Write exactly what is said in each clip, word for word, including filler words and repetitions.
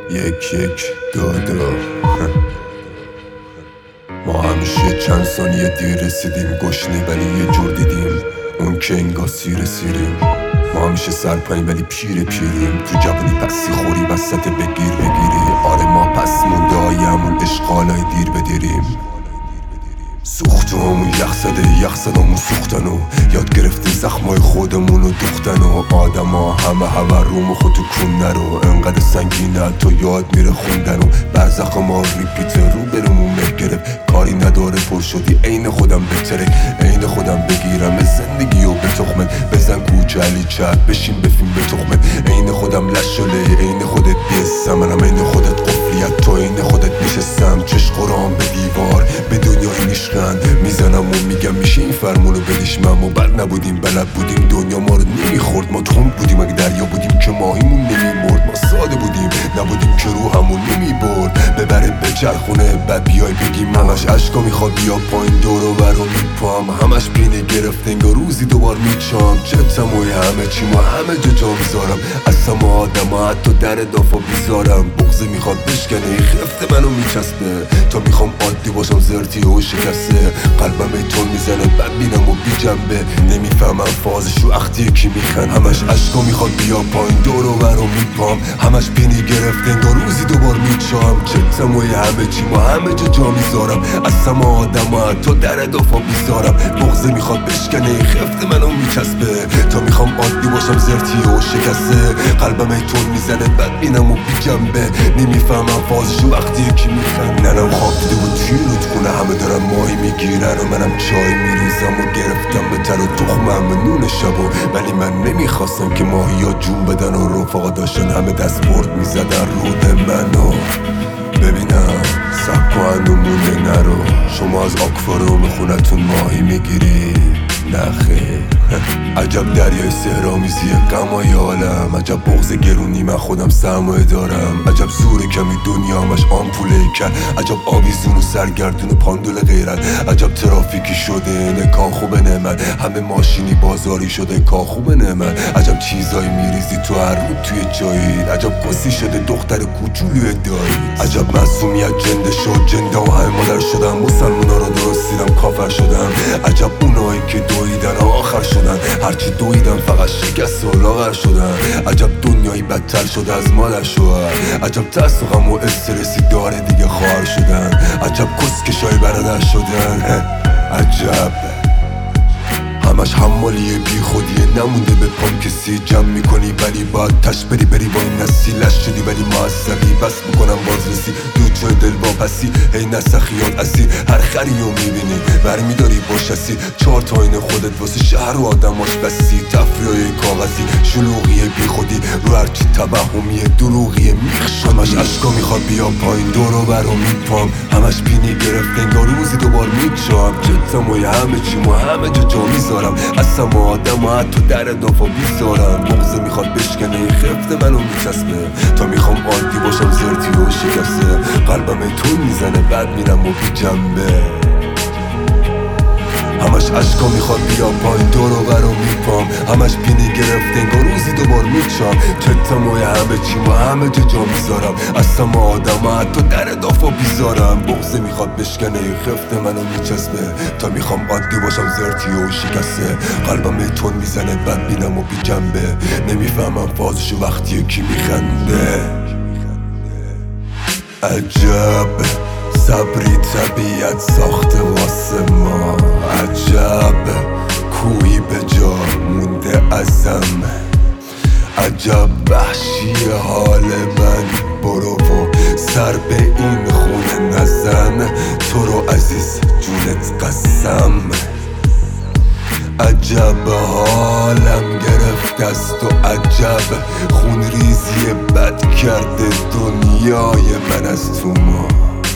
یک یک دادا ما همیشه چند ثانیه دیر رسیدیم، گشنه ولی یه جور دیدیم اون که انگار سیر سیریم. ما همیشه سر پایین ولی پیر پیریم، تو جوانی پسی خوری وسط بگیر بگیری. آره ما پس مونده های همون اشغالای دیر بدیریم. سوختمون یخ زده یخ زدمون سوختن و یاد گرفتیم زخمای خودمون رو دوختن و آدم ها همه همه روم خود تو کون نرو. انقدر سنگینه تو یاد میره خوندن و برزخ ما ریپیت رو برمون گرفت. کاری نداره پر شدی عین خودم بتره، عین خودم بگیرم زندگی و به تخمت. بزن کوچه علی چپ بشین بفیم به تخمت. عین خودم لشاله عین خودت بیستم، منم عین خودت قفلیت تو عین خودت نشستم. چش قرام به دیوار به دنیای نیشخند میزنم و میگم میشه این فرمونو بدیش من. ما بد نبودیم بلد بودیم دنیا ما رو نمیخورد. ما تند بودیم اگه دریا بودیم که ماهیمون نمیمرد. ما ساده بودیم نبودیم که رو همون نمیبرد. ببره به چرخونه بعد بیای بگیم همش عشقا میخواد بیا پایین دورو برو میپام. همش پینه گرفت انگار روزی دوبار میچام. چتم و همه چی ما همه جا جا میذارم. اصلا ما آدم ها حتی در دافا بیزارم. بغضه میخواد بشکنه خفته منو میچسبه تا میخوام عادی باشم زرتی و شکسته. قلبم ایتون میزنه بد بینم و بی جنبه. نمیفهمم فازشو اختی کی میخن. همش عشقا میخواد بیا پایین دورو برو میپام. همش پینی گرفت انگار روزی دوبار میچام. چتم و همه چی ما همه جا جا میذارم. اصلا ما آدم ها حتی در دافا بیزارم. بغضه میخواد بشکنه خفته منو میچسبه تا میخوام عادی باشم زرتی و شکسته. قلبم ایتون میزنه بد بینم و بی جنبه. نمیفهمم فازشو وقتی کی میخن. ننم خواب دیده بود توی رودخونه همه دارن ماهی میگیرن و منم چای میریزم و گرفتم به تر و تخمم نون شبو. ولی من نمیخواستم که ماهی ها جون بدن و رفاقا داشتن همه دست برد میزدن رود منو. ببینم سکو هنومونه نرو، شما از آکوارو خونتون ماهی میگیری نخیر. عجب دریای سهرامیزی غمای عالم. عجب بغض گرونی من خودم سرمایه دارم. عجب زور کمی دنیا همش آمپوله کرد. عجب آویزون و سرگردون و پاندول غیرت. عجب ترافیکی شده نکان خوب نعمت. همه ماشینی بازاری شده کا خوب نعمت. عجب چیزایی میریزی تو هر رو توی جایی. عجب کسی شده دختر کوچولوی دایی. عجب معصومیت جنده شد جنده و همه مادر شدم. مسلمونا رو درست دیدم کافر شدم. عجب اونایی که دویدن آخر شدن. هرچی دویدن فقط شکست و لاغر شدن. عجب دنیایی بدتر شده از مادر شوهر. عجب ترس و غم و استرسی داره دیگه خواهر شدن. عجب کسکشای برادر شدن. عجب همش حمالی بی خودیه نمونده به پام کسی. جمع میکنی ولی باید تش بری بری با این نسیلش شدی ولی معصبی. بس میکنم باز رسی دود شده دل واپسی. هی نسخیات اسی هر خریو میبینی برمیداری باشسی. چهار تا این خودت واسه شهر و آدماش بسی. تفریای کاغذی شلوغی بی خودی رو هرچی توهمیه دروغیه میخشم. همش عشقا میخواد بیا پایین دورو برو میپام. همش پینی گرفت انگار روزی دوبار میچام. جتم و همه چی ما همه جا جا میذارم. اصلا ما آدم ها حتی در دافا بیزارم. بغضه میخواد بشکنه خفته منو میچسبه تا میخوام عادی باشم زرتی و شکسته. قلبم ایتون میزنه بد میرم و بی جنبه. همش عشقا میخواد بیا پایین دورو برو میپام. همش پینی گرفت انگار روزی دوبار میچام. چتم و همه چی ما همه جا جا میذارم. اصلا ما آدم ها حتی در دافا بیزارم. بغضه میخواد بشکنه خفته منو میچسبه تا میخوام عادی باشم زرتی و شکسته. قلبم ایتون میزنه بد بینم و بی جنبه. نمیفهمم فازشو وقتی کی میخنده. عجب صبری طبیعت ساخته واسه ما. عجب کوهی به جا مونده ازم. عجب وحشی حال من. برو و سر به این خونه نزن تو رو عزیز جونت قسم. عجب حالم گرفت است و عجب خونریزی بد کرده دنیای من از تو ما.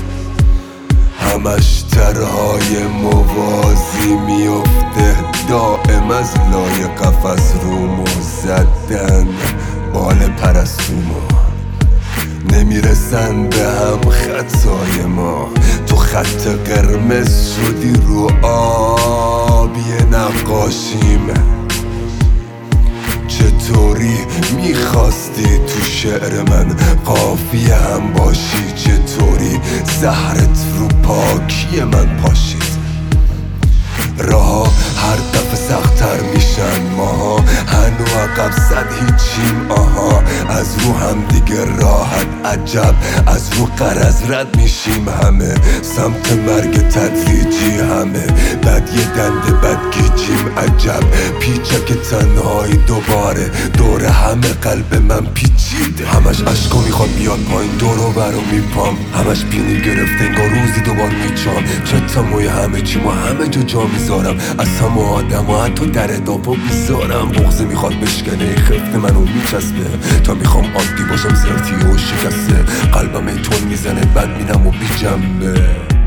همش ترهای موازی میفته دائم از لای قفس رومو زدن بال پرستو ما. نمیرسن به هم خطای ما. تو خط قرمز شدی رو آبی نقاشیم. چطوری میخواستی تو شعر من قافیه هم باشی؟ چطوری زهرت رو پاکی من پاشید؟ راه هر دفعه سخت‌تر میشن، ماها هنو عقب زد هیچیم. آها از رو هم دیگه راحت عجب، از رو قرض رد میشیم همه، سمت مرگ تدریجی همه، بعد یه دنده بد گیجیم عجب. پیچک تنهایی دوباره دور همه قلب من پیچیده، همش عشقا میخواد بیاد پایین دورو برو میپام، همش بینی گرفته انگار روزی دوبار میچام. چتموی همه چی ما همه جا جا میذارم، از همه آدم و حتی در داپا بیزارم. بغضه میخواد بشکنه خفت منو میچسبه، تا میخوام عادی باشم زرتی و شکسته. قلبم ای تون میزنه بد مینم و بی جنبه،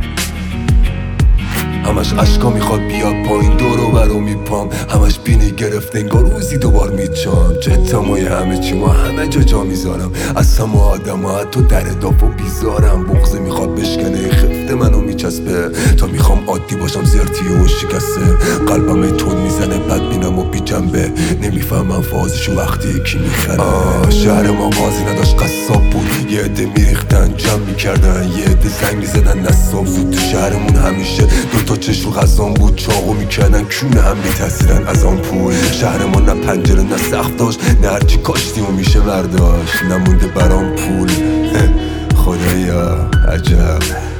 همش عشقا میخواد بیاد پایین دورو برو میپام، همش بینی گرفته انگار روزی دوبار میچام. چتموی همه چی ما همه جا جا میذارم، از همه آدم و حتی در داپا بیزارم. بغضه میخواد بشکنه خفت منو میچسبه، تا میخوام عادی باشم زرتی و شکسته. قلبم ای تون میزنه بد مینم و بی جنبه، نمیفهمم فازشو وقتی کی میخنه. شهر ما قاضی نداشت قصاب بود، یه عده میریختن جمع میکردن، یه عده زنگ میزدن نصاب زود. تو شهرمون همیشه دوتا چشم غذام بود، چاقو میکردن کونه هم میترسیدن از آن پول. شهر ما نه پنجره نه سقف داشت، نه هرچی کاشتیم و میشه برداشت، نمونده برام پول. خدایا عجب،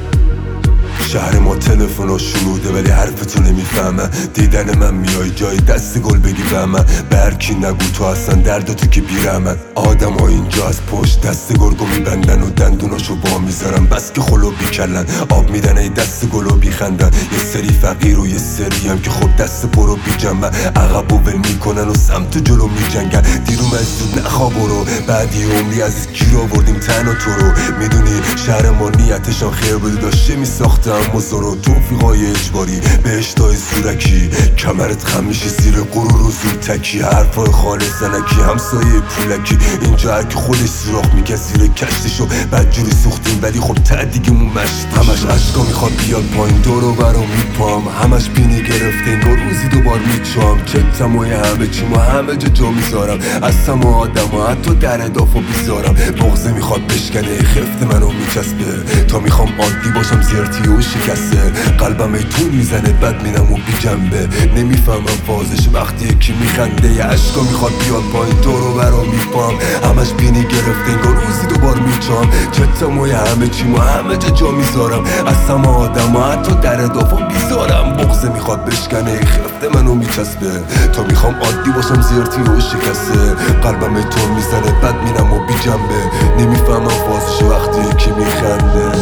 شهر ما تلفن ها شنوده ولی حرفتو نمیفهمن. دیدن من میای جای دست گل بگی به من، به هرکی نگو تو اصلا دردتو که بیرمن. آدم ها اینجا از پشت دست گرگو میبندن و دندوناشو با میذارن، بس که خلو بیکلن آب میدن ای دست گلو بیخندن. یه سری فقیر و یه سری هم که خب دست پرو بیجنبن، عقب و ول میکنن و سمت جلو میجنگن. دیرو من زود نخوا برو، بعدی عمری از گیر آوردیم تن و تو رو. میدونی شهر ما نیتشان خیر بوده، داشته میساختن مزارو توفیقای اجباری، بهشتای زورکی. کمرت خم میشه زیر غرور و زور تکی، حرفای خالص زنکی همسایه پولکی. اینجا هرکی خودش سوراخ میکرد زیر کشتشو، بدجوری سوختیم ولی خب ته دیگمون مشت. همش عشقا میخواد بیاد پایین دورو برو میپام، همش بینی گرفته انگار روزی دوبار میچام. چتموی همه چی ما همه جا جا میذارم، از همه آدم و حتی در ادافا بیزارم. بغضه میخواد بشکنه خفت منو میچسبه، تا میخوام عادی باشم زرتی و شکسته. قلبم ای تون میزنه بد مینم و بی جنبه، نمیفهمم فازش وقتی یکی میخنده. یه عشقا میخواد بیاد پایین دورو برا میپام، همش بینی گرفته انگار روزی دوبار میچام. چتموی همه چی ما همه جا جا میذارم، از همه آدم و حتی در ادافا بیزارم. بغضه میخواد بشکنه خفت منو میچسبه، تا میخوام عادی باشم زرتی و شکسته. قلبم ای تون میزنه بد مینم و بی جنبه، نمیفهمم فازش وقتی یکی میخنده.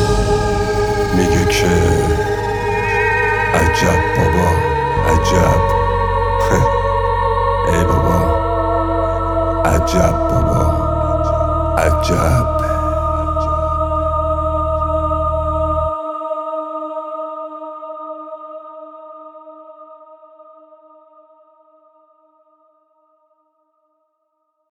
میگه که عجب بابا عجب، ای بابا عجب بابا عجب.